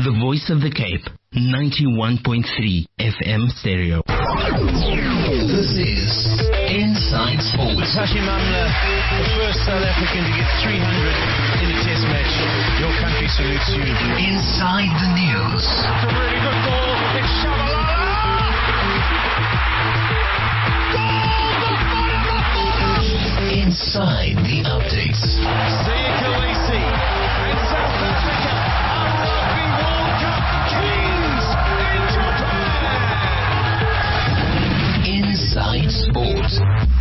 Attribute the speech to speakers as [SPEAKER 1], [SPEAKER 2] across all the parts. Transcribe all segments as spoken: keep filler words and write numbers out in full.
[SPEAKER 1] The Voice of the Cape, ninety-one point three F M stereo. This is Inside Sports.
[SPEAKER 2] Hashim Amla, the first South African to get three hundred in a test match. Your country salutes you.
[SPEAKER 1] Inside the news.
[SPEAKER 2] It's a really good ball. It's Shabalala.
[SPEAKER 1] Inside the updates.
[SPEAKER 2] Siya Kolisi and South Africa are Rugby World Cup kings in Japan.
[SPEAKER 1] Inside Sports.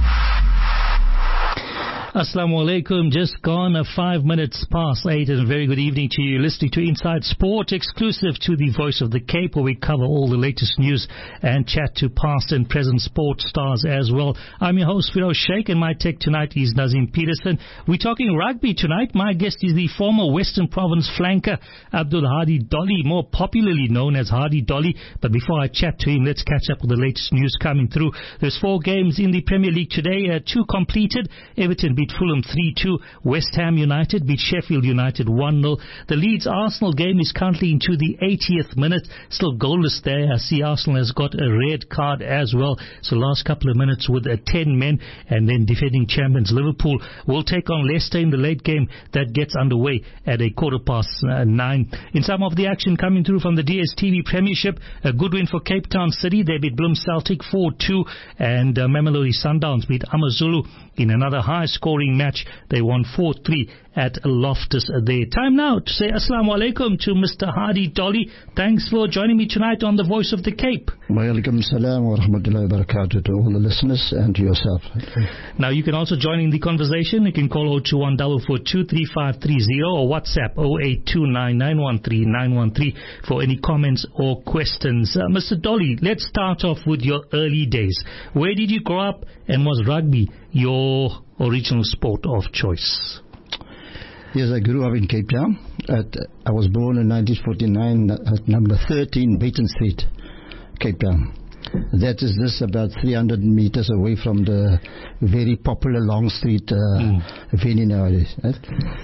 [SPEAKER 3] Assalamu alaikum, just gone uh, five minutes past eight, and a very good evening to you listening to Inside Sport, exclusive to the Voice of the Cape, where we cover all the latest news and chat to past and present sports stars as well. I'm your host, Firoz Sheikh, and my tech tonight is Nazim Peterson. We're talking rugby tonight. My guest is the former Western Province flanker, Abdul Hadi Dolly, more popularly known as Hadi Dolly. But before I chat to him, let's catch up with the latest news coming through. There's four games in the Premier League today, uh, two completed. Everton beat Fulham three two. West Ham United beat Sheffield United one nil. The Leeds-Arsenal game is currently into the eightieth minute. Still goalless there. I see Arsenal has got a red card as well. So last couple of minutes with uh, ten men. And then defending champions Liverpool will take on Leicester in the late game. That gets underway at a quarter past uh, nine. In some of the action coming through from the D S T V Premiership, a good win for Cape Town City. They beat Bloem Celtic four two. And uh, Mamelodi Sundowns beat Amazulu in another high-scoring match. They won four three at Loftus there. Time now to say Assalamu alaikum to Mister Hadi Dolly. Thanks for joining me tonight on The Voice of the Cape.
[SPEAKER 4] Wa alaikum salam wa rahmatullahi wa barakatuh to all the listeners and to yourself.
[SPEAKER 3] Now you can also join in the conversation. You can call zero two one four four two three five three zero or WhatsApp zero eight two nine nine one three nine one three for any comments or questions. Uh, Mister Dolly, let's start off with your early days. Where did you grow up, and was rugby your original sport of choice?
[SPEAKER 4] Yes, I grew up in Cape Town. At, I was born in nineteen forty-nine at number thirteen Baton Street, Cape Town. That is this about three hundred meters away from the very popular Long Street uh, mm. venue nowadays. Right?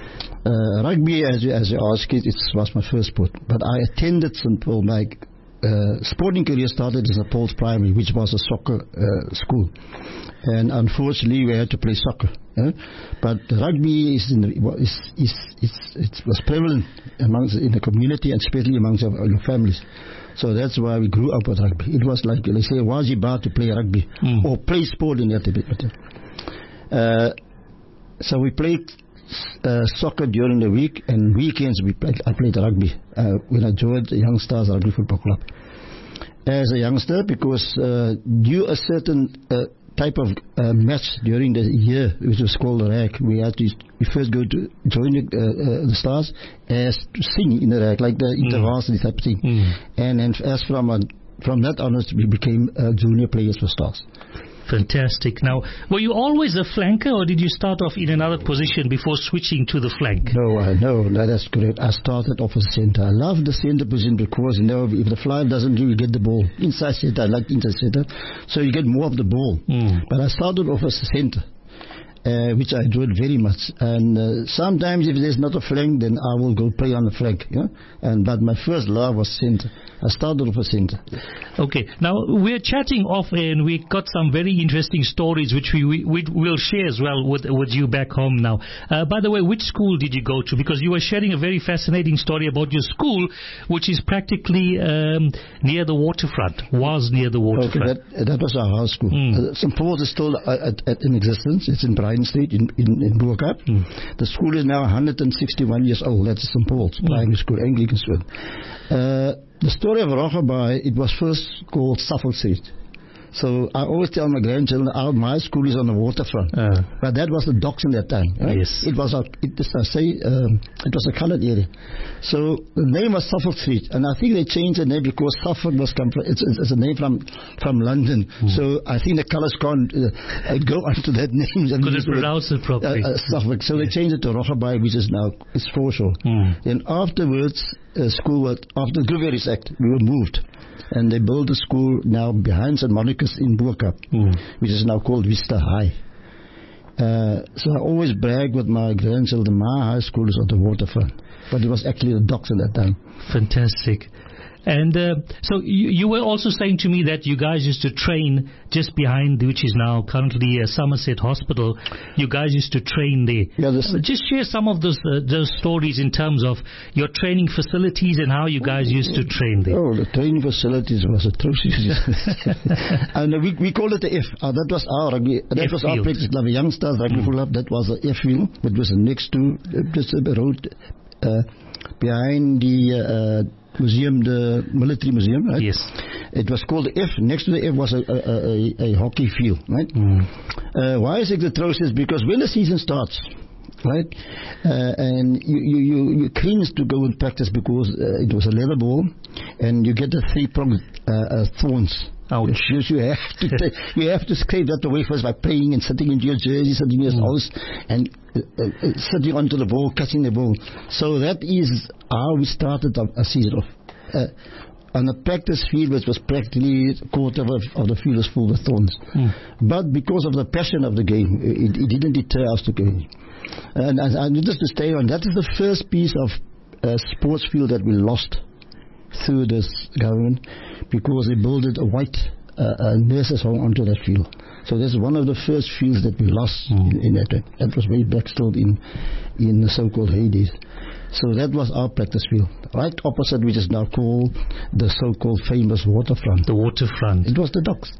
[SPEAKER 4] Uh, rugby, as you, as you ask it, it was my first sport. But I attended Saint Paul. My uh, sporting career started in Saint Paul's Primary, which was a soccer uh, school. And unfortunately, we had to play soccer. Eh? But rugby is in the, is, is, is, it was prevalent amongst in the community, and especially amongst our, our families. So that's why we grew up with rugby. It was like, let's say, wajibat to play rugby mm. or play sport in that bit. Uh, so we played uh, soccer during the week, and weekends we played, I played rugby uh, when I joined the Young Stars Rugby Football Club. As a youngster, because uh, due a certain uh, type of uh, match during the year, which was called the rag, we had to we first go to join the, uh, uh, the stars as to sing in the rag, like the intervarsity mm. type of thing. Mm. And then as from uh, from that onwards, we became uh, junior players for stars.
[SPEAKER 3] Fantastic. Now, were you always a flanker, or did you start off in another position before switching to the flank?
[SPEAKER 4] No, uh, no, no, that's correct. I started off as a centre. I love the centre position because, you know, if the flyer doesn't really get the ball inside centre, I like inside centre, so you get more of the ball. Mm. But I started off as a centre. Uh, which I enjoyed very much, and uh, sometimes if there's not a flank, then I will go play on the flank. Yeah? And but my first love was centre. I started off a centre.
[SPEAKER 3] Okay, now we're chatting off air, and we got some very interesting stories which we, we, we will share as well with with you back home now. Uh, by the way, which school did you go to? Because you were sharing a very fascinating story about your school, which is practically um, near the waterfront. Was near the waterfront.
[SPEAKER 4] Okay, that, that was our house school. Mm. Uh, Saint Paul's is still uh, at, at, in existence. It's in Bryan Street in in, in Bo-Kaap. Mm. The school is now one hundred sixty-one years old. That's Saint Paul's mm. Primary School, Anglican School. Uh, the story of Rogabai, it was first called Suffolk Street. So I always tell my grandchildren, our, my school is on the waterfront. Uh, but that was the docks in that time. Right? Yes. It was a, it, I say, um, it was a coloured area. So the name was Suffolk Street, and I think they changed the name because Suffolk was come from, it's, it's a name from from London. Mm. So I think the colours can't uh, go under that name.
[SPEAKER 3] Couldn't pronounce it properly.
[SPEAKER 4] Uh, uh, Suffolk. So yeah. They changed it to Rogabai, which is now it's foreshore. Mm. Then afterwards, uh, school after the Gruveris Act, we were moved. And they built a school now behind Saint Monica's in Bo-Kaap, mm. which is now called Vista High. Uh, so I always brag with my grandchildren, my high school is at the waterfront. But it was actually the docks at that time.
[SPEAKER 3] Fantastic. And uh, so you, you were also saying to me that you guys used to train just behind, which is now currently uh, Somerset Hospital. You guys used to train there.
[SPEAKER 4] Yeah, this
[SPEAKER 3] uh, just share some of those uh, those stories in terms of your training facilities and how you guys used to train there.
[SPEAKER 4] Oh, the training facilities was atrocious. And we we called it the F. Uh, that was our rugby. That
[SPEAKER 3] F
[SPEAKER 4] was our
[SPEAKER 3] field.
[SPEAKER 4] practice club, Youngsters Rugby
[SPEAKER 3] Mm.
[SPEAKER 4] Club. That was the F field. It was next to uh, just the road uh, behind the. Uh, Museum, the military museum, right?
[SPEAKER 3] Yes.
[SPEAKER 4] It was called the F. Next to the F was a, a, a, a hockey field, right?
[SPEAKER 3] Mm.
[SPEAKER 4] Uh, why is it atrocious? Because when the season starts, right, uh, and you, you, you, you cringe to go and practice because uh, it was a leather ball, and you get the three-pronged uh, uh, thorns.
[SPEAKER 3] Ouch.
[SPEAKER 4] You, you have to take, you have to scrape that away first by praying and sitting into your jersey, sitting in your
[SPEAKER 3] Mm.
[SPEAKER 4] house, and uh, uh, sitting onto the ball, catching the ball. So that is how we started a, a season of. Uh, on the practice field, which was practically a quarter of, of the field was full of thorns.
[SPEAKER 3] Mm.
[SPEAKER 4] But because of the passion of the game, it, it didn't deter us to go. And, and, and just to stay on, that is the first piece of uh, sports field that we lost through this government, because they built a white uh, uh, nurses home onto that field. So that's one of the first fields that we lost mm. in, in that time. That was way back still in, in the so-called heydays. So that was our practice field. Right opposite, which is now called the so-called famous waterfront.
[SPEAKER 3] The waterfront.
[SPEAKER 4] It was the docks.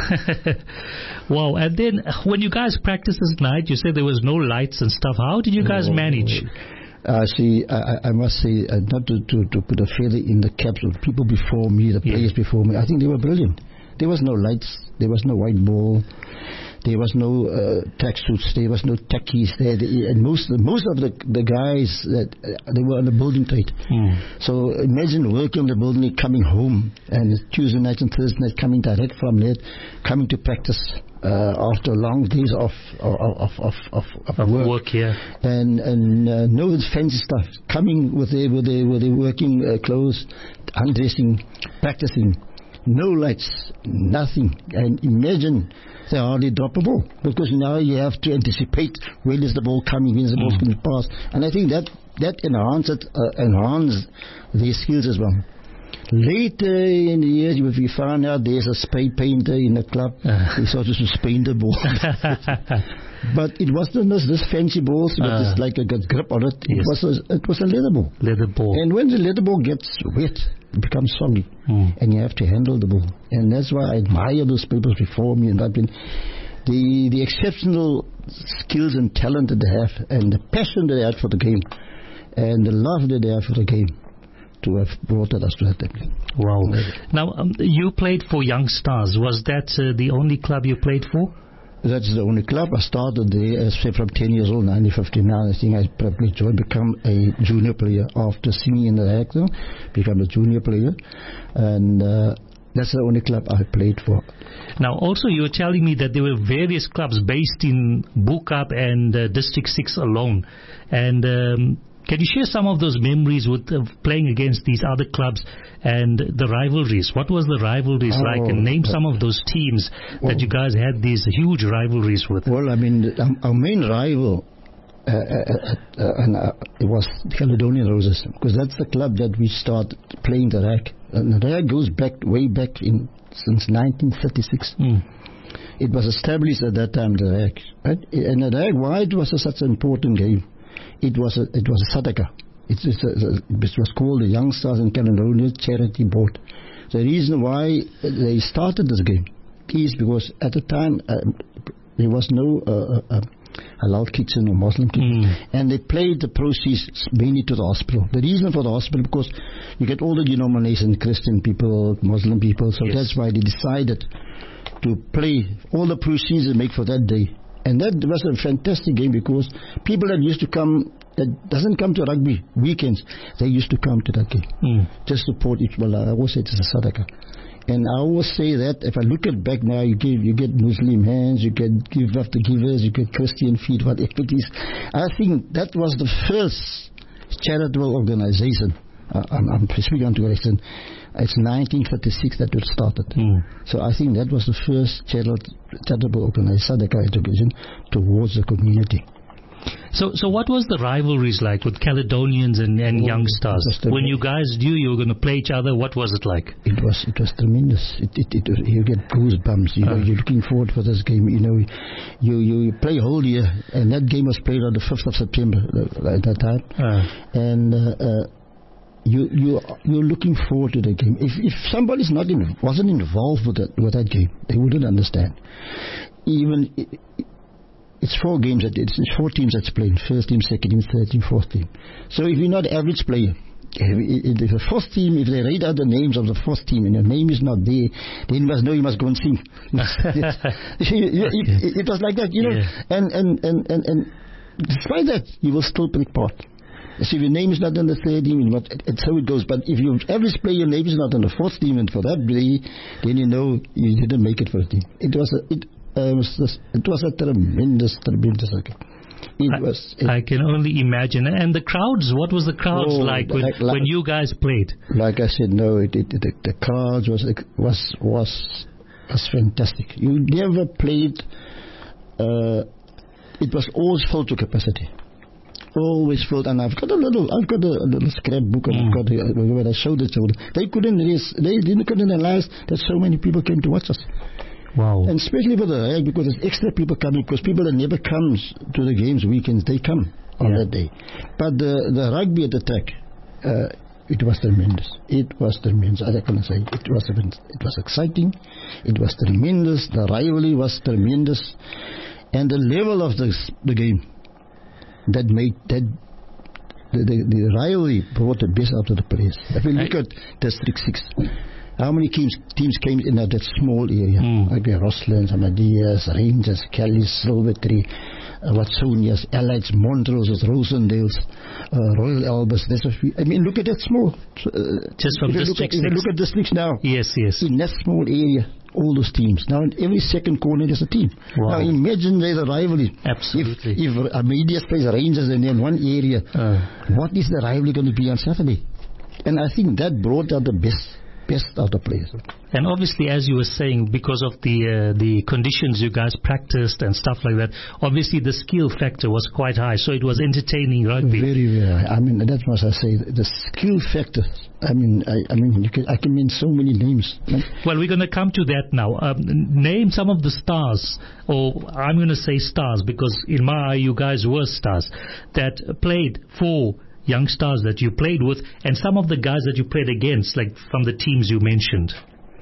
[SPEAKER 3] Wow. And then when you guys practiced at night, you said there was no lights and stuff. How did you guys
[SPEAKER 4] oh,
[SPEAKER 3] manage?
[SPEAKER 4] Uh, see, I, I must say, uh, not to, to, to put a feather in the caps of people before me, the players
[SPEAKER 3] yeah.
[SPEAKER 4] before me, I think they were brilliant. There was no lights, there was no white ball, there was no uh, tracksuits, there was no tackies there, and most most of the the guys that uh, they were on the building trade.
[SPEAKER 3] Mm.
[SPEAKER 4] So imagine working on the building, coming home, and Tuesday night and Thursday night coming direct from there, coming to practice uh, after long days of of of of, of, of,
[SPEAKER 3] Of
[SPEAKER 4] work.
[SPEAKER 3] work, yeah.
[SPEAKER 4] And and uh, no fancy stuff. Coming with their with their with their working uh, clothes, undressing, practicing. No lights, nothing. And imagine they hardly drop a ball, because now you have to anticipate when is the ball coming, when is the ball
[SPEAKER 3] Mm.
[SPEAKER 4] going to pass. And I think that that enhanced uh, enhanced their skills as well. Later in the years, if you find out there's a spray painter in the club,
[SPEAKER 3] Uh.
[SPEAKER 4] he started to paint the ball. But it wasn't this, this fancy balls, but
[SPEAKER 3] Uh.
[SPEAKER 4] it's like a good grip on it.
[SPEAKER 3] Yes.
[SPEAKER 4] It was a, it was a leather ball.
[SPEAKER 3] Leather ball.
[SPEAKER 4] And when the leather ball gets wet, it becomes soggy,
[SPEAKER 3] Mm.
[SPEAKER 4] and you have to handle the ball. And that's why I admire those people before me, and I've been the the exceptional skills and talent that they have, and the passion that they had for the game, and the love that they have for the game, to have brought us to that level.
[SPEAKER 3] Wow. Now, um, you played for Young Stars. Was that uh, the only club you played for?
[SPEAKER 4] That's the only club. I started there as say from ten years old, nineteen fifty-nine. I think I probably joined, become a junior player after singing in the actor, become a junior player, and uh, that's the only club I played for.
[SPEAKER 3] Now, also, you were telling me that there were various clubs based in Bukap and uh, District six alone, and um, can you share some of those memories with uh, playing against these other clubs and the rivalries? What was the rivalries
[SPEAKER 4] Oh,
[SPEAKER 3] like? And name some of those teams
[SPEAKER 4] well,
[SPEAKER 3] that you guys had these huge rivalries with.
[SPEAKER 4] Well, I mean, our, our main rival uh, uh, uh, uh, and, uh, it was Caledonian Roses, because that's the club that we started playing the rag. And the rag goes back way back in since nineteen thirty-six.
[SPEAKER 3] Mm.
[SPEAKER 4] It was established at that time, the rag. Right? And the rag, why it was a, such an important game? It was a, it was a sadaka. It, it's a, it was called the Young Stars and Caledonia Charity Board. The reason why they started this game is because at the time uh, there was no uh, uh, halal kitchen or Muslim kitchen,
[SPEAKER 3] Mm.
[SPEAKER 4] and they played the proceeds mainly to the hospital. The reason for the hospital, because you get all the denominations, Christian people, Muslim people, so
[SPEAKER 3] Yes.
[SPEAKER 4] that's why they decided to play all the proceeds and make for that day. And that was a fantastic game, because people that used to come, that doesn't come to rugby weekends, they used to come to that game.
[SPEAKER 3] Mm.
[SPEAKER 4] Just support each other. I always say it's a sadaqah. And I always say that if I look at back now, you give, you get Muslim hands, you get give up the givers, you get Christian feet, whatever it is. I think that was the first charitable organization Uh, I'm, I'm speaking on to Western. It's nineteen fifty-six that it started.
[SPEAKER 3] Mm.
[SPEAKER 4] So I think that was the first charitable organization, Sadaka education, towards the community.
[SPEAKER 3] So, so what was the rivalries like with Caledonians and, and
[SPEAKER 4] Oh,
[SPEAKER 3] Young Stars?
[SPEAKER 4] it was
[SPEAKER 3] When you guys knew you were going to play each other, what was it like?
[SPEAKER 4] It was it was tremendous. It, it, it was, you get goosebumps. You know,
[SPEAKER 3] Uh.
[SPEAKER 4] you're looking forward for this game. You know, you you play a whole year, and that game was played on the fifth of September uh, at that time,
[SPEAKER 3] Uh.
[SPEAKER 4] and. Uh, uh, You you you're looking forward to the game. If if somebody's not in, wasn't involved with that with that game, they wouldn't understand. Even it, it's four games that it's four teams that's playing: first team, second team, third team, fourth team. So if you're not average player, if, if the first team, if they read out the names of the first team and your name is not there, then you must know you must go and sing. it, it was like that, you know.
[SPEAKER 3] Yeah.
[SPEAKER 4] And, and and and and despite that, you will still take part. So if your name is not on the third team, not, it's how it goes. But if you average player, your name is not on the fourth team, and for that day, then you know you didn't make it for the team. It was a, it, uh, was this, it was a tremendous, tremendous game. It
[SPEAKER 3] I,
[SPEAKER 4] was. It,
[SPEAKER 3] I can only imagine. And the crowds, what was the crowds
[SPEAKER 4] Oh,
[SPEAKER 3] like when,
[SPEAKER 4] like- like-
[SPEAKER 3] when you guys played?
[SPEAKER 4] like I said, no, it, it, the, the crowds was was was was fantastic. You never played. Uh, it was always full to capacity. Always filled, and I've got a little, I've got a, a little scrapbook, and
[SPEAKER 3] Mm.
[SPEAKER 4] I've got a, where I showed it to them. They couldn't, res- they didn't couldn't realize that so many people came to watch us,
[SPEAKER 3] Wow.
[SPEAKER 4] and especially for the rugby, because there's extra people coming, because people that never comes to the games weekends, they come on
[SPEAKER 3] Yeah.
[SPEAKER 4] that day. But the the rugby at the track, uh, it was tremendous. It was tremendous. I can say it was it was exciting. It was tremendous. The rivalry was tremendous, and the level of the the game. That made that the, the, the rivalry brought the best out of the players. If you look
[SPEAKER 3] I,
[SPEAKER 4] at District Six, how many teams teams came in that, that small area?
[SPEAKER 3] Mm.
[SPEAKER 4] Like the Rosslands, Amadeus, Rangers, Kellys, Silvertree, uh, Watsonias, Allies, Montrose, Rosendales, uh, Royal Albers. There's a few. I mean, look at that small. Uh,
[SPEAKER 3] Just from
[SPEAKER 4] if you look
[SPEAKER 3] District
[SPEAKER 4] at, if you
[SPEAKER 3] Six.
[SPEAKER 4] look at Districts now.
[SPEAKER 3] Yes, yes.
[SPEAKER 4] In that small area, all those teams. Now, in every second corner, there's a team.
[SPEAKER 3] Wow.
[SPEAKER 4] Now, imagine there's a rivalry.
[SPEAKER 3] Absolutely.
[SPEAKER 4] If, if a media plays Rangers and in one area,
[SPEAKER 3] Uh.
[SPEAKER 4] what is the rivalry going to be on Saturday? And I think that brought out the best, best out of players.
[SPEAKER 3] And obviously, as you were saying, because of the uh, the conditions you guys practiced and stuff like that, obviously the skill factor was quite high, so it was entertaining rugby.
[SPEAKER 4] Very, very high. I mean, that's what I say. The skill factor. I mean, I, I mean, you can, I can mean so many names.
[SPEAKER 3] Well, we're going to come to that now. Um, name some of the stars, or I'm going to say stars because in my eye you guys were stars, that played for Young Stars that you played with, and some of the guys that you played against, like from the teams you mentioned.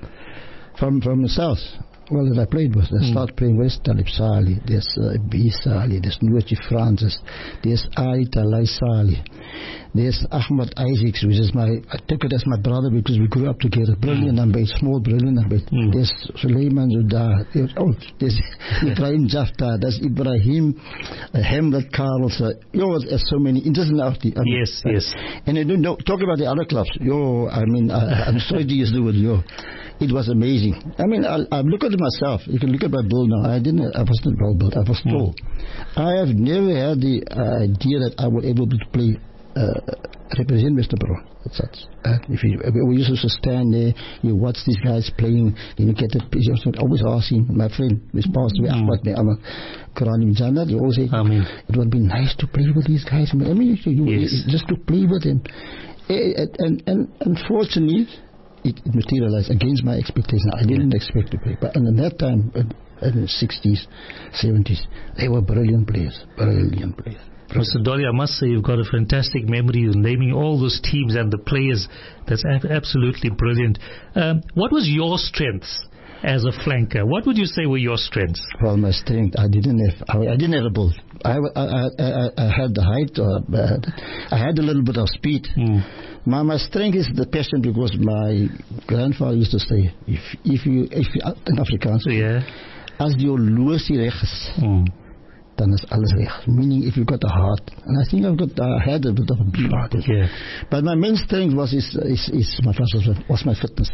[SPEAKER 4] From from the south, well, that I played with, I
[SPEAKER 3] Mm.
[SPEAKER 4] started playing with Talib Sali, there's uh, B. Sali, there's Nuachi Francis, there's Aita Lai Sali, there's Ahmad Isaacs, which is my, I took it as my brother because we grew up together. Brilliant number eight, small brilliant number eight.
[SPEAKER 3] Mm.
[SPEAKER 4] There's Suleiman Zudah, there's, oh, there's Ibrahim Jafta, there's Ibrahim uh, Hamlet Carlos, uh, you know, there's so many, it doesn't have to, I mean,
[SPEAKER 3] Yes,
[SPEAKER 4] uh,
[SPEAKER 3] yes.
[SPEAKER 4] And I don't know, talk about the other clubs, yo, I mean, I, I'm sorry to use the word yo. It was amazing. I mean, I, I look at myself. You can look at my build now. I didn't. I wasn't well built. I was tall. Mm. I have never had the uh, idea that I would able to play, uh, represent Mister Brown. That's such. Uh, if you, we used to stand there, you watch these guys playing, then you get that picture. I always ask him, my friend, who's passed away,
[SPEAKER 3] Mm.
[SPEAKER 4] Ahmad, I'm a Quran Jannah. You always say,
[SPEAKER 3] I mean,
[SPEAKER 4] it would be nice to play with these guys. I mean, you,
[SPEAKER 3] Yes.
[SPEAKER 4] just to play with them. And, and, and unfortunately, It, it materialized against my expectation. I didn't expect to play. But in that time, in the sixties, seventies, they were brilliant players. Brilliant players.
[SPEAKER 3] Mister Dolly, I must say you've got a fantastic memory of naming all those teams and the players. That's a- absolutely brilliant. Um, what was your strengths as a flanker? What would you say were your strengths?
[SPEAKER 4] Well, my strength, I didn't have, I, I didn't have a bull. I, I, I, I had the height, uh, I had a little bit of speed.
[SPEAKER 3] Mm.
[SPEAKER 4] My, my strength is the passion, because my grandfather used to say, if, if you, if you, in Afrikaans,
[SPEAKER 3] Yeah.
[SPEAKER 4] as jou losie reg is,
[SPEAKER 3] Mm.
[SPEAKER 4] dan is alles reg. Meaning, if you've got a heart, and I think I've got, I had a bit of a big heart.
[SPEAKER 3] Yeah.
[SPEAKER 4] But my main strength was is, is, is my was, was my fitness.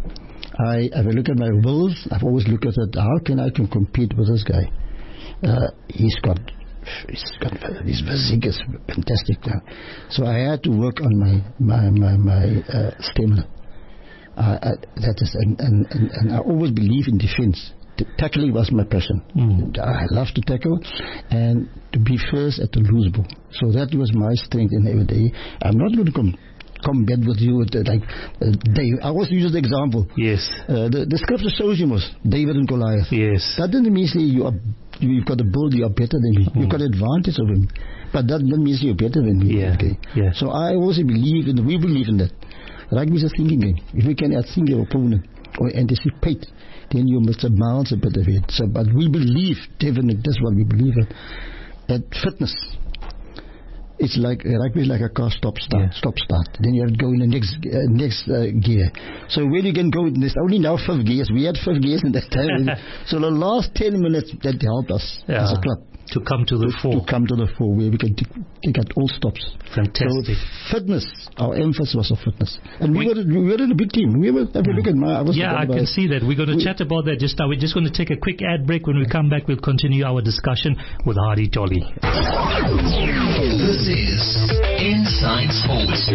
[SPEAKER 4] I, if I look at my wills, I've always looked at it, how can I can compete with this guy? Uh, he's got he's got his physique is fantastic now. So I had to work on my my my, my uh, stamina. Uh, I, that is, and, and, and, and I always believe in defense. T- tackling was my passion. Mm. I love to tackle and to be first at the loose ball. So that was my strength in every day. I'm not going to come combat with you with, uh, like uh, David. I always use the example.
[SPEAKER 3] Yes.
[SPEAKER 4] Uh, the, the scripture shows you was David and Goliath.
[SPEAKER 3] Yes.
[SPEAKER 4] That doesn't mean say you are, you've got a build, you are better than me. Mm. You've got advantage of him. But that doesn't mean you're better than me.
[SPEAKER 3] Yeah.
[SPEAKER 4] Okay.
[SPEAKER 3] Yeah.
[SPEAKER 4] So I always believe in, we believe in that. Rugby is a thinking game. If we can outthink your opponent or anticipate, then you must have miles a bit of it. So, but we believe, definitely, that's what we believe in. At fitness, it's like rugby is like a car stop start, yeah. stop start. Then you have to go in the next uh, next uh, gear. So where you can go, there's only now fifth gears. We had fifth gears in that time. So the last ten minutes that helped us yeah. as a club.
[SPEAKER 3] To come to the
[SPEAKER 4] to,
[SPEAKER 3] fore.
[SPEAKER 4] To come to the fore, where we can t- take out all stops.
[SPEAKER 3] Fantastic.
[SPEAKER 4] So fitness, our emphasis was on fitness. And we, we, were, we were in a big team. We were, if you look at my, I was
[SPEAKER 3] yeah, I can see that. We're going to we, chat about that just now. We're just going to take a quick ad break. When we come back, we'll continue our discussion with Hardy Tolly.
[SPEAKER 1] This is Inside Sports.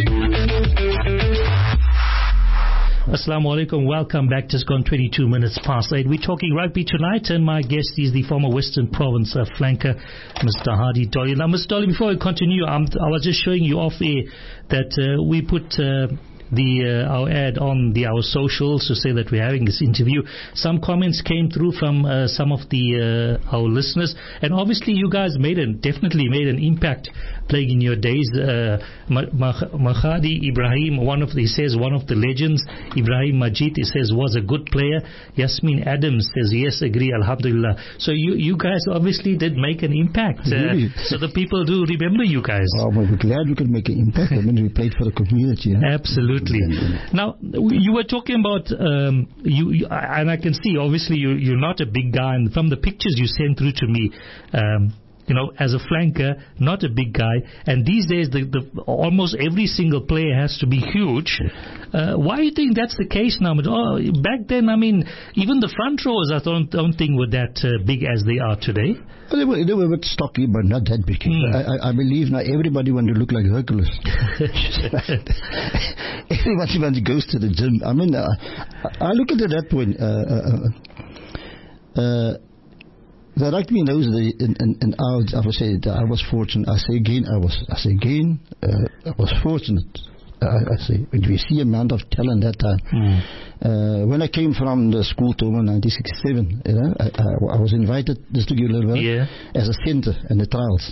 [SPEAKER 3] Assalamu alaikum, welcome back. Just gone twenty-two minutes past eight. We're talking rugby tonight, and my guest is the former Western Province uh, flanker, Mister Hardy Dolly. Now, Mister Dolly, before we continue, um, I was just showing you off air that uh, we put uh, the uh, our ad on the our socials to say that we're having this interview. Some comments came through from uh, some of the uh, our listeners, and obviously you guys made a, definitely made an impact playing in your days. uh, Mahadi Ibrahim, one of the, he says one of the legends. Ibrahim Majid, he says, was a good player. Yasmin Adams says yes, agree, alhamdulillah. So you you guys obviously did make an impact. Uh,
[SPEAKER 4] really?
[SPEAKER 3] So the people do remember you guys.
[SPEAKER 4] Oh, we're glad we could make an impact. I mean, we played for the community. Huh?
[SPEAKER 3] Absolutely. Now you were talking about um, you, you, and I can see obviously you, you're not a big guy, and from the pictures you sent through to me, um, you know, as a flanker, not a big guy, and these days the, the almost every single player has to be huge. Uh, why do you think that's the case now? Oh, back then, I mean, even the front rows I don't, don't think were that uh, big as they are today.
[SPEAKER 4] Well, they were, they were a bit stocky, but not that big. Mm. I, I, I believe now everybody wants to look like Hercules. Everybody wants to go to the gym. I mean, uh, I look at it that point. Uh, uh, uh, The rugby knows the in, in, in our, I would say that I was fortunate. I say again, I was. I say again, uh, I was fortunate. I, I say we see amount of talent that time. Mm. Uh, when I came from the school to nineteen sixty-seven, you know, I, I, I was invited just to give a little bit
[SPEAKER 3] yeah.
[SPEAKER 4] as a centre in the trials.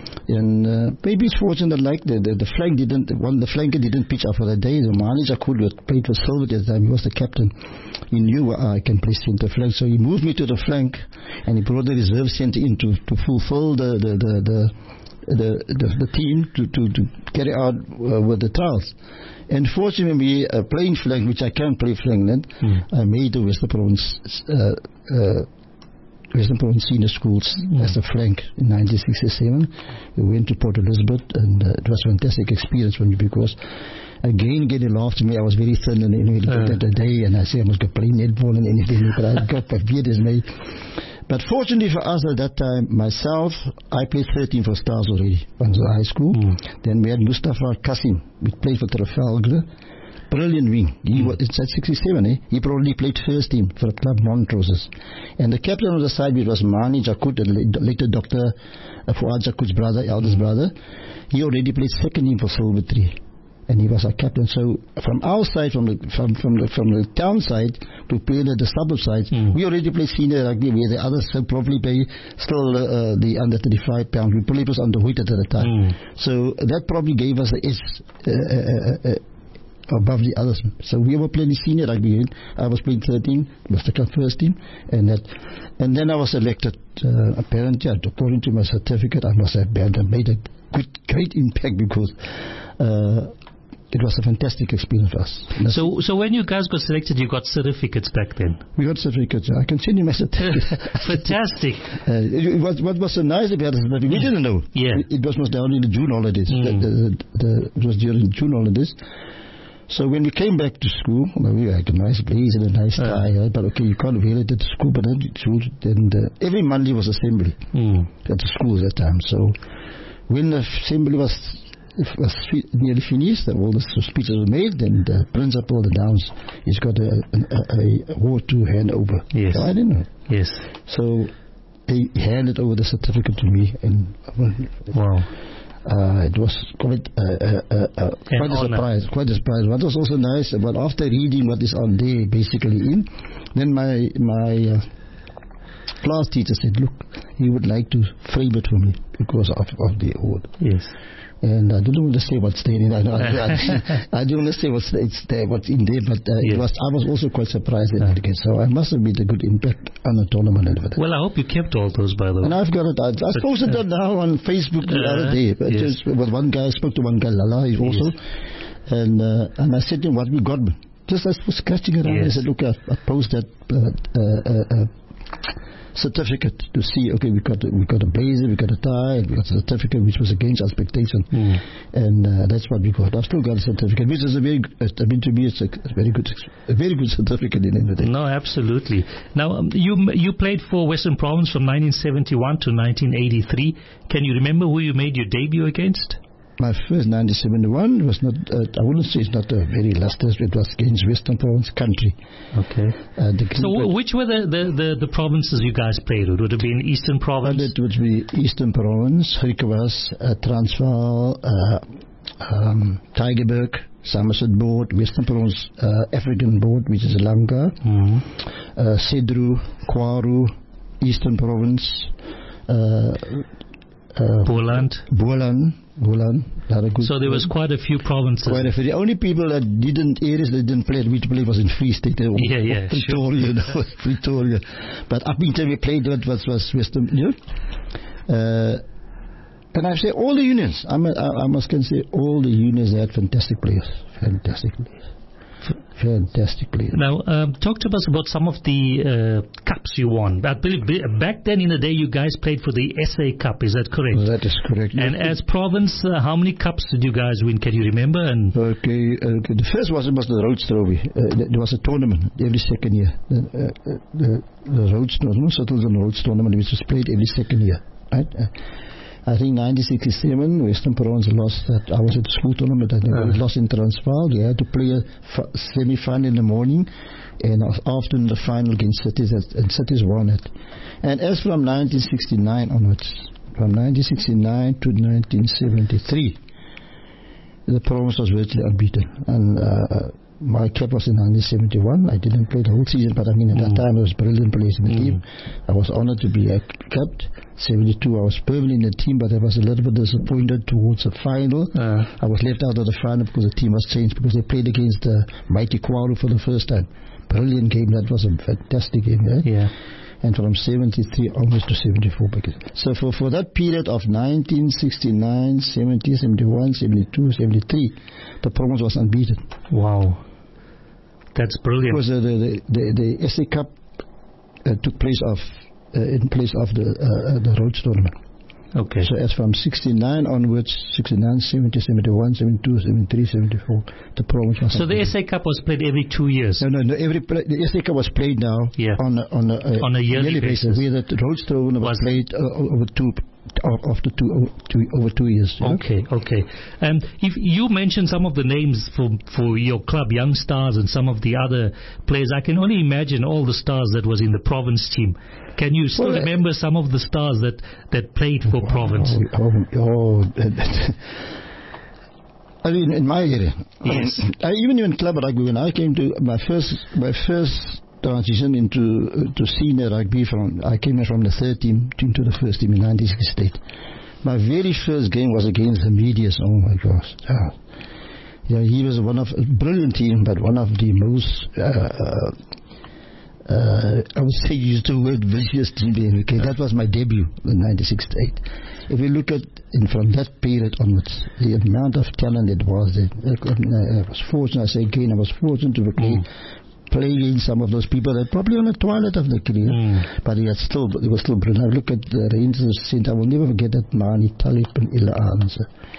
[SPEAKER 4] And uh, maybe it's fortunate like the, the, the flank didn't, one the flanker didn't pitch up for that day. The manager could have played for Silver at the time. He was the captain. He knew uh, I can play centre flank, so he moved me to the flank, and he brought the reserve centre in to, to fulfill the the the the, the, the, the team to, to, to carry out uh, with the trials. And fortunately, uh, playing flank, which I can't play flank then, mm. I made the Western Province uh, uh, Western Province Senior Schools mm. as a flank in nineteen sixty-seven. We went to Port Elizabeth, and uh, it was a fantastic experience for me because, again, getting laughed at me. I was very thin and anyway, uh. that day, and I said I was going to play netball and anything, but I got my beard as me. But fortunately for us at that time, myself, I played thirteen for Stars already when I was in high school. Mm. Then we had Mustafa Kassim, we played for Trafalgar. Brilliant wing. He was, it's at sixty-seven, eh? He probably played first team for the club Montroses. And the captain of the side was Mani Jakut, and later Doctor Fuad Jakut's brother, eldest mm. brother. He already played second team for Silver Tree, and he was our captain. So from our side, from the from from the from the town side to play the, the suburb side, mm. we already played senior rugby. Where the others probably play still uh, the under thirty-five pound. We probably was underweight at the time. Mm. So that probably gave us the edge. Uh, uh, uh, above the others. So we were playing senior rugby. I was playing thirteen, was the club first team, and that, and then I was selected. Uh, apparently, according to my certificate, I must have made a good, great impact because uh, it was a fantastic experience for us.
[SPEAKER 3] So, so when you guys got selected, you got certificates back then?
[SPEAKER 4] We got certificates. I can send you my certificate.
[SPEAKER 3] Fantastic.
[SPEAKER 4] uh, it was, what was so nice about it, we mm. didn't know.
[SPEAKER 3] Yeah.
[SPEAKER 4] It, it was down in the June holidays. Mm. The, the, the, it was during June holidays. So when we came back to school, well, we had a nice blazer and a nice
[SPEAKER 3] Uh.
[SPEAKER 4] tie, right? But okay, you can't wear it at school, but then, then the, every Monday was assembly
[SPEAKER 3] Mm.
[SPEAKER 4] at the schools at that time. So when the assembly was was fi- nearly finished, all the speeches were made, then the principal announced he's got a, a, a, a award to hand over.
[SPEAKER 3] Yes.
[SPEAKER 4] So I didn't know.
[SPEAKER 3] Yes.
[SPEAKER 4] So he handed over the certificate to me, and
[SPEAKER 3] Wow.
[SPEAKER 4] uh, it was quite, uh, uh, uh, uh, quite a
[SPEAKER 3] honor.
[SPEAKER 4] surprise. Quite a surprise. What was also nice, but after reading what is on there, basically in, then my my uh, class teacher said, "Look, he would like to frame it for me because of, of the award."
[SPEAKER 3] Yes.
[SPEAKER 4] And I don't want to say what's there. I, I, I, I don't want to say what's it's there, what's in there, but uh,
[SPEAKER 3] Yes.
[SPEAKER 4] it was. I was also quite surprised at it again. So I must have made a good impact on the tournament and everything.
[SPEAKER 3] Well, I hope you kept all those, by the way.
[SPEAKER 4] And I've got it. I, I posted that now on Facebook the
[SPEAKER 3] Uh,
[SPEAKER 4] other day. But
[SPEAKER 3] yes.
[SPEAKER 4] just with one guy, I spoke to one guy, Lala, he's also, and uh, and I said to him, "What we got?" Just as was scratching around,
[SPEAKER 3] Yes.
[SPEAKER 4] I said, "Look, I, I posted that uh, uh, uh, certificate to see. Okay, we got we got a blazer, we got a tie, and we got a certificate which was against expectation,
[SPEAKER 3] Mm.
[SPEAKER 4] and uh, that's what we got. I've still got a certificate, which is a very, uh, I mean, to me, it's a, a very good, a very good certificate in the end of the day.
[SPEAKER 3] No, absolutely. Now, um, you you played for Western Province from nineteen seventy-one to nineteen eighty-three. Can you remember who you made your debut against?
[SPEAKER 4] My first nineteen seventy-one was not, uh, I wouldn't say it's not a very lustrous, it was against Western Province country.
[SPEAKER 3] Okay.
[SPEAKER 4] Uh, the
[SPEAKER 3] So,
[SPEAKER 4] group-
[SPEAKER 3] wh- which were the, the, the, the provinces you guys played with? Would it have been Eastern Province?
[SPEAKER 4] it would be Eastern Province, Griquas, uh, Transvaal, uh, um, Tygerberg, Somerset Board, Western Province, uh, African Board, which is Lanka,
[SPEAKER 3] Mhm.
[SPEAKER 4] uh, Cedru, Kwaru, Eastern Province, uh, uh,
[SPEAKER 3] Boland.
[SPEAKER 4] Boland, Boland, not a good.
[SPEAKER 3] So there was quite a few provinces.
[SPEAKER 4] Quite a few. The only people that didn't, areas that didn't play, we play was in Free State. uh,
[SPEAKER 3] Yeah, yeah,
[SPEAKER 4] or Pretoria, you know, Pretoria. But up until we played, that was, was Western, you know. Uh, and I say all the unions, I, mu- I, I must can say all the unions had fantastic players. Fantastic players. F- fantastic players.
[SPEAKER 3] Now, um, talk to us about some of the uh, cups you won. I believe b- back then in the day, you guys played for the S A Cup. Is that correct?
[SPEAKER 4] That is correct.
[SPEAKER 3] And as province, uh, how many cups did you guys win? Can you remember? And
[SPEAKER 4] Okay, okay. The first was, was the Rhodes Trophy. Uh, there was a tournament every second year. The, uh, uh, the, the Rhodes tournament, Settleton Rhodes tournament, which was played every second year. Right? Uh, I think nineteen sixty-seven, Western Province lost that. I was at the school tournament. I think
[SPEAKER 3] Uh.
[SPEAKER 4] we lost in Transvaal. They had to play a f- semi-final in the morning, and after the final against Cities, and Cities won it. And as from nineteen sixty-nine onwards, from nineteen sixty-nine to nineteen seventy-three, the province was virtually unbeaten. And uh, my cap was in nineteen seventy-one. I didn't play the whole season, but I mean, at that time, I was brilliant players in the
[SPEAKER 3] Mm.
[SPEAKER 4] team. I was honored to be uh, capped. seventy-two, I was permanent in the team, but I was a little bit disappointed towards the final.
[SPEAKER 3] Uh.
[SPEAKER 4] I was left out of the final because the team was changed, because they played against uh, Mighty Kwaru for the first time. Brilliant game. That was a fantastic game, eh?
[SPEAKER 3] yeah.
[SPEAKER 4] And from seventy-three almost to seventy-four. Because, so for, for that period of nineteen sixty-nine, seventy, seventy-one, seventy-two, seventy-three, the province was unbeaten.
[SPEAKER 3] Wow. That's brilliant.
[SPEAKER 4] Because uh, the, the, the, the S A Cup uh, took place of, uh, in place of the, uh, uh, the Rhodes tournament.
[SPEAKER 3] Okay.
[SPEAKER 4] So as from sixty-nine onwards, sixty-nine, seventy, seventy-one, seventy-two, seventy-three, seventy-four, the province was
[SPEAKER 3] So the
[SPEAKER 4] unbeaten.
[SPEAKER 3] S A Cup was played every two years.
[SPEAKER 4] No, no, no. Every play, the S A Cup was played now
[SPEAKER 3] Yeah.
[SPEAKER 4] on a, on a, uh,
[SPEAKER 3] On a yearly basis.
[SPEAKER 4] Where the Rhodes tournament was,
[SPEAKER 3] Was-
[SPEAKER 4] played uh, over two, uh, after two, over two, over two years. you know?
[SPEAKER 3] Okay, okay. And if you mentioned some of the names for for your club, Young Stars, and some of the other players, I can only imagine all the stars that was in the province team. Can you still
[SPEAKER 4] Well, uh,
[SPEAKER 3] remember some of the stars that, that played for province?
[SPEAKER 4] Oh, oh, oh, I mean, in my area,
[SPEAKER 3] Yes.
[SPEAKER 4] I, even in club rugby, when I came to my first, my first transition into uh, to senior rugby, from I came in from the third team into the first team in nineteen sixty-eight. My very first game was against the Medias. Oh my gosh! Yeah, yeah, he was one of a brilliant team, but one of the most. Uh, Uh, I would say use the word vicious team. Okay, that was my debut in nineteen sixty-eight. If you look at, and from that period onwards, the amount of talent it was, it, I was fortunate, I say again, I was fortunate to play,
[SPEAKER 3] Mm.
[SPEAKER 4] play against some of those people that probably on the twilight of their career,
[SPEAKER 3] Mm.
[SPEAKER 4] but he had still, he was still brilliant. I look at the Rangers Saint, I will never forget that Mani Talib and Ila Arns.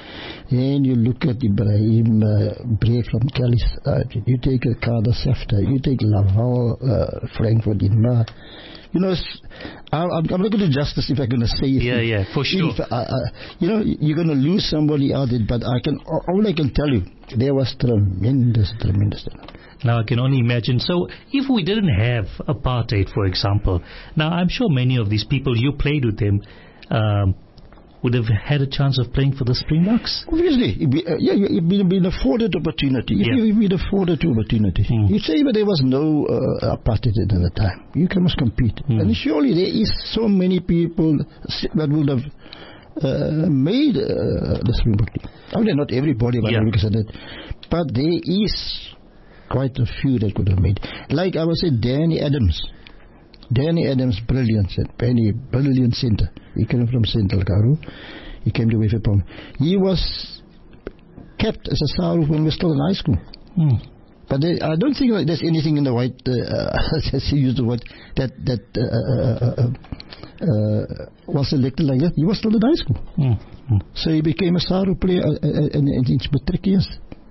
[SPEAKER 4] And you look at Ibrahim uh, Bray from Kelly's side. You take a Kader Sefter. You take Laval, uh, Frankfurt Inma. You know, I, I'm, I'm not going to do justice if I'm going to say it.
[SPEAKER 3] Yeah, yeah, for sure.
[SPEAKER 4] If, uh, uh, you know, you're going to lose somebody out there, but I can, all I can tell you, there was tremendous, tremendous.
[SPEAKER 3] Now I can only imagine. So if we didn't have apartheid, for example, now I'm sure many of these people, you played with them, um, would have had a chance of playing for the Springboks.
[SPEAKER 4] Obviously, uh, yeah, you've been, been afforded opportunity.
[SPEAKER 3] Yeah.
[SPEAKER 4] You've been afforded opportunity.
[SPEAKER 3] Mm.
[SPEAKER 4] You say, but there was no uh, apartheid at the time. You can must compete, mm. and surely there is so many people that would have uh, made uh, the Springbok team. I mean, not everybody, but,
[SPEAKER 3] yeah.
[SPEAKER 4] that, but there is quite a few that could have made. Like I would say, Danny Adams. Danny Adams, brilliant, Penny, brilliant centre. He came from Central Karoo. He came to Wefepom. He was kept as a Saru when we were still in high school.
[SPEAKER 3] Mm.
[SPEAKER 4] But there, I don't think like there's anything in the white, uh, as he used the word, that that uh, uh, uh, uh, was selected like that. He was still in high school.
[SPEAKER 3] Mm. Mm.
[SPEAKER 4] So he became a Saru player uh, uh, in, in, in matric years.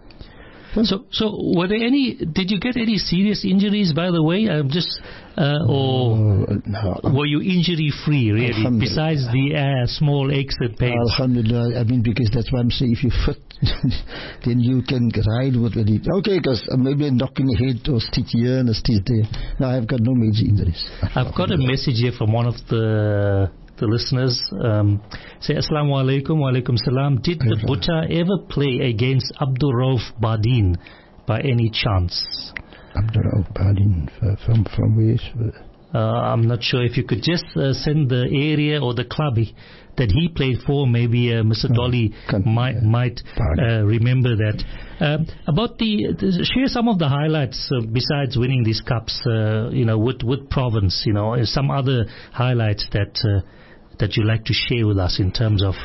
[SPEAKER 3] So, so were there any? Did you get any serious injuries, by the way? I'm just, uh, or
[SPEAKER 4] uh, no,
[SPEAKER 3] were you injury free, really? Besides the uh, small aches and pains.
[SPEAKER 4] Alhamdulillah. I mean, because that's why I'm saying, if you fit, then you can ride with it. Okay, because maybe a knock in the head or stitch here and a stitch there. No, I've got no major injuries.
[SPEAKER 3] I've got a message here from one of the. The listeners um, say, Assalamu alaikum, wa alaikum salam. Did the Butta ever play against Abdul Rauf Badin by any chance?
[SPEAKER 4] Abdul Rauf Badin, from, from where?
[SPEAKER 3] Uh, I'm not sure if you could just uh, send the area or the club he, that he played for. Maybe uh, Mister No, Dolly might, might uh, remember that. Uh, about the, the, share some of the highlights uh, besides winning these cups, uh, you know, with, with Province, you know, some other highlights that uh, that you like to share with us in terms of?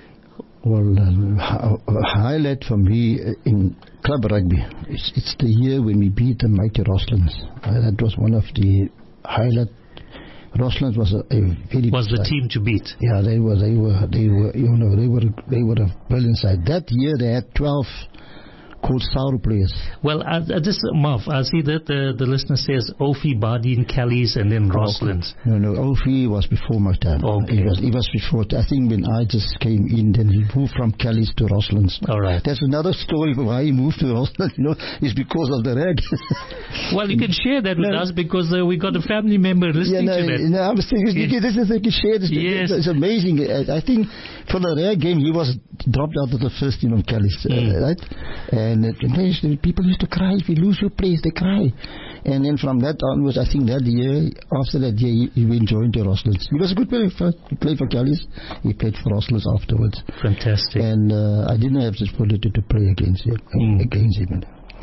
[SPEAKER 4] Well, uh, a highlight for me in club rugby, it's, it's the year when we beat the mighty Rosslands. Uh, that was one of the highlights. Rosslands was a, a very
[SPEAKER 3] was the
[SPEAKER 4] side.
[SPEAKER 3] Team to beat.
[SPEAKER 4] Yeah, they were, they were, they were, you know, they were, they were a brilliant side. That year they had twelve called Saru players.
[SPEAKER 3] Well, I, I just, Marv, I see that the, the listener says Ophie, Badin, Kelly's, and then Rosslands.
[SPEAKER 4] No, no, Ophie was before my time.
[SPEAKER 3] Okay.
[SPEAKER 4] He was, he was before, I think when I just came in, then he moved from Kelly's to Rosslands.
[SPEAKER 3] All right.
[SPEAKER 4] That's another story why he moved to Rosslands, you know, is because of the rag.
[SPEAKER 3] Well, you can share that with no. us because uh, we got a family member listening
[SPEAKER 4] yeah, no,
[SPEAKER 3] to that.
[SPEAKER 4] No, I was thinking, yes. this is like a share. This,
[SPEAKER 3] yes.
[SPEAKER 4] It's amazing. I, I think for the rag game, he was dropped out of the first team on Kelly's, mm. uh, right? And uh, people used to cry. If you lose your place, they cry. And then from that onwards, I think that year, after that year, he, he went joined to Rosslands. He was a good player. He played for Kelly's. He played for Rosslands afterwards.
[SPEAKER 3] Fantastic.
[SPEAKER 4] And uh, I didn't have this ability to play against him. Mm. Against him.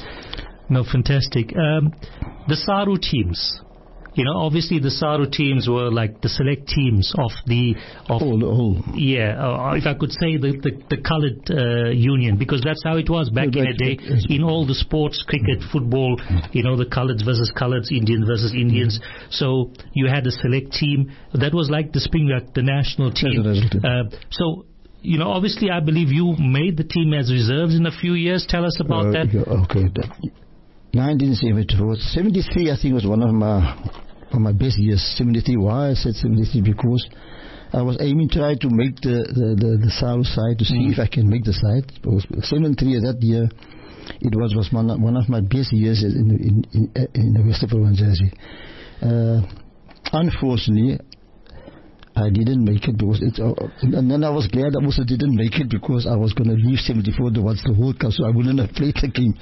[SPEAKER 3] No, fantastic. Um, the Saru teams. You know, obviously the Saru teams were like the select teams of the of
[SPEAKER 4] oh, oh.
[SPEAKER 3] yeah. Uh, if I could say the the, the coloured uh, union, because that's how it was back oh, in the day in all the sports, cricket, football. You know, the coloured versus coloured, Indian versus Indians. So you had a select team that was like the Springbok, the national team. Uh, so. You know, obviously, I believe you made the team as reserves in a few years. Tell us about
[SPEAKER 4] uh,
[SPEAKER 3] that.
[SPEAKER 4] Okay. nineteen seventy-four, seventy-three, I think, was one of my of my best years. seventy-three. Why I said seventy-three? Because I was aiming to try to make the the, the, the South side to see mm. if I can make the side. Because seventy-three that year, it was was one, one of my best years in in in, in the Western Province. Uh, unfortunately, I didn't make it because it's, uh, and then I was glad I also didn't make it because I was going to leave seventy-four to watch the World Cup, so I wouldn't have played the game.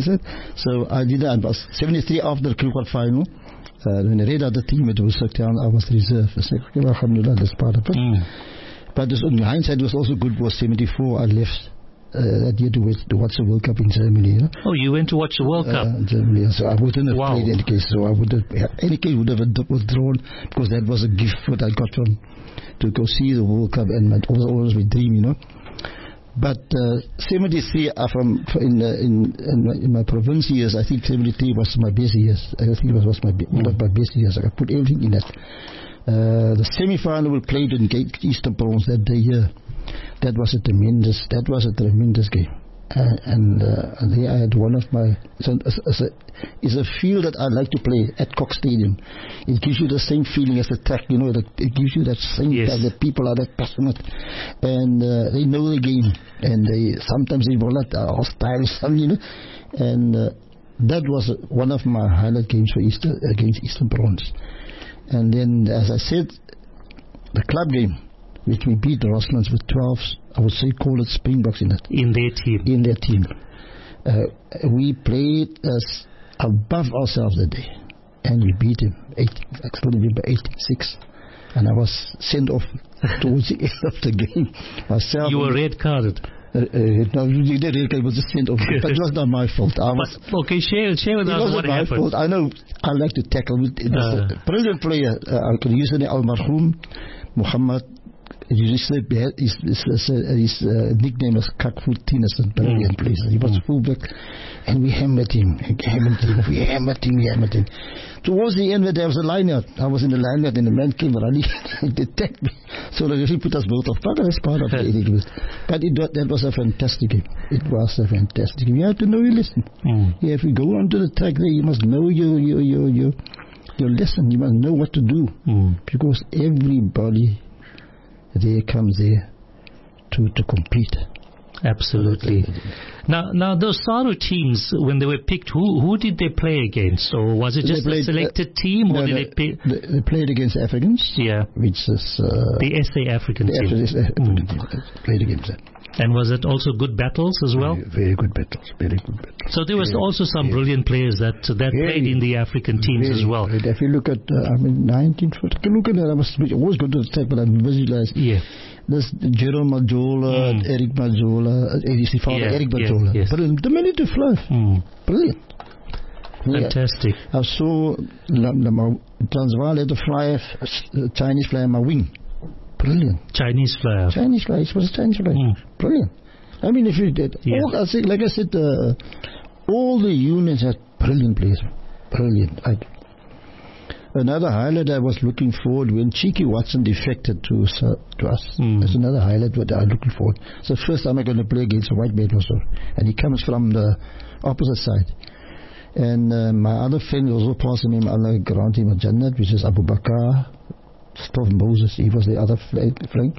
[SPEAKER 4] So I didn't. I was seventy-three after the Cricket final. Uh, when I read out the team, it was down. I was reserved. I said, okay, alhamdulillah, that's part of it. Mm. But this, in hindsight, it was also good. Was seventy-four, I left uh, that year to, to watch the World Cup in Germany. You know?
[SPEAKER 3] Oh, you went to watch the World Cup?
[SPEAKER 4] Uh, Germany, so I wouldn't have
[SPEAKER 3] wow.
[SPEAKER 4] played in any case. So I would have, any case, would have withdrawn because that was a gift that I got from to go see the World Cup, and it was always my dream, you know. But uh, seventy-three, uh, from in, uh, in in my, in my province years, I think seventy-three was my best years. I think it was, was my one of my best years. I put everything in that. Uh, the semi-final we played in Eastern Province that day here. that was a tremendous, that was a tremendous game. Uh, and uh, there I had one of my, it's a, it's, a, it's a field that I like to play at Cox Stadium. It gives you the same feeling as the track, you know, that it gives you that same,
[SPEAKER 3] yes.
[SPEAKER 4] that the people are that passionate, and uh, they know the game, and they sometimes they will not uh, hostile, some, you know, and uh, that was one of my highlight games for Easter, against Eastern Bronze. And then, as I said, the club game, which we beat the Rosslands with twelve, I would say call it Springboks in it.
[SPEAKER 3] In their team.
[SPEAKER 4] In their team. Uh, we played as above ourselves that day. And we beat him. Eight, I still remember eighty-six. And I was sent off towards the end of the game. Myself.
[SPEAKER 3] You were red carded.
[SPEAKER 4] Uh, uh, no, the red card was just sent off. But it was not my fault. I was,
[SPEAKER 3] but, okay, share, share with
[SPEAKER 4] us
[SPEAKER 3] what
[SPEAKER 4] my
[SPEAKER 3] happened.
[SPEAKER 4] Fault. I know I like to tackle. It was uh. a brilliant player. Uh, I can use the Al-Marhoom Muhammad. His, his, his, his uh, nickname was Kakfoot Tinnerson, brilliant mm. player. He was mm. fullback, and we hammered him, hammered him, we hammered him, we hammered him. Towards the end, there was a line-out. I was in the line-out, and the man came running and attacked me. So the referee put us both off. But that's part of the English. But it, that was a fantastic game. It was a fantastic game. You have to know your lesson. Mm. Yeah, if you go onto the track there, you must know your your your your, your lesson. You must know what to do, mm. because everybody there comes there to, to compete.
[SPEAKER 3] Absolutely. Now, now those SARU teams, when they were picked, who who did they play against, or was it just played, a selected uh, team, or no, did
[SPEAKER 4] no,
[SPEAKER 3] they play?
[SPEAKER 4] They, they played against Africans.
[SPEAKER 3] Yeah.
[SPEAKER 4] Which is uh,
[SPEAKER 3] the S A African
[SPEAKER 4] the
[SPEAKER 3] team.
[SPEAKER 4] S A African mm. team. Played against them.
[SPEAKER 3] And was it also good battles as well?
[SPEAKER 4] Very, very good battles. Very good battles.
[SPEAKER 3] So there was
[SPEAKER 4] very,
[SPEAKER 3] also some
[SPEAKER 4] very,
[SPEAKER 3] brilliant players that that very, played in the African teams
[SPEAKER 4] very,
[SPEAKER 3] as well.
[SPEAKER 4] If you look at, uh, I mean, nineteen forty, look at that. I was always going to the track, but I visualized.
[SPEAKER 3] Yeah.
[SPEAKER 4] There's Jerome Majola, mm. Eric Majola, uh, his father, yeah, Eric Majola.
[SPEAKER 3] Yes, yes.
[SPEAKER 4] Brilliant. The minute to fly. Mm. Brilliant.
[SPEAKER 3] Fantastic.
[SPEAKER 4] Yeah. I saw Transvaal had a flyer, a Chinese flyer on my wing. Brilliant.
[SPEAKER 3] Chinese flyer.
[SPEAKER 4] Chinese flyer. It was a Chinese flyer. Mm. Brilliant. I mean, if you did, yeah. all, I think, like I said, uh, all the unions had brilliant players. Brilliant. I, another highlight I was looking forward when Cheeky Watson defected to uh, to us. Mm. That's another highlight what I'm looking forward. It's the first time I'm going to play against a white man also. And he comes from the opposite side. And uh, my other friend also passed him on the ground team at Jannat, which is Abu Bakar, Stoff Moses. He was the other flank.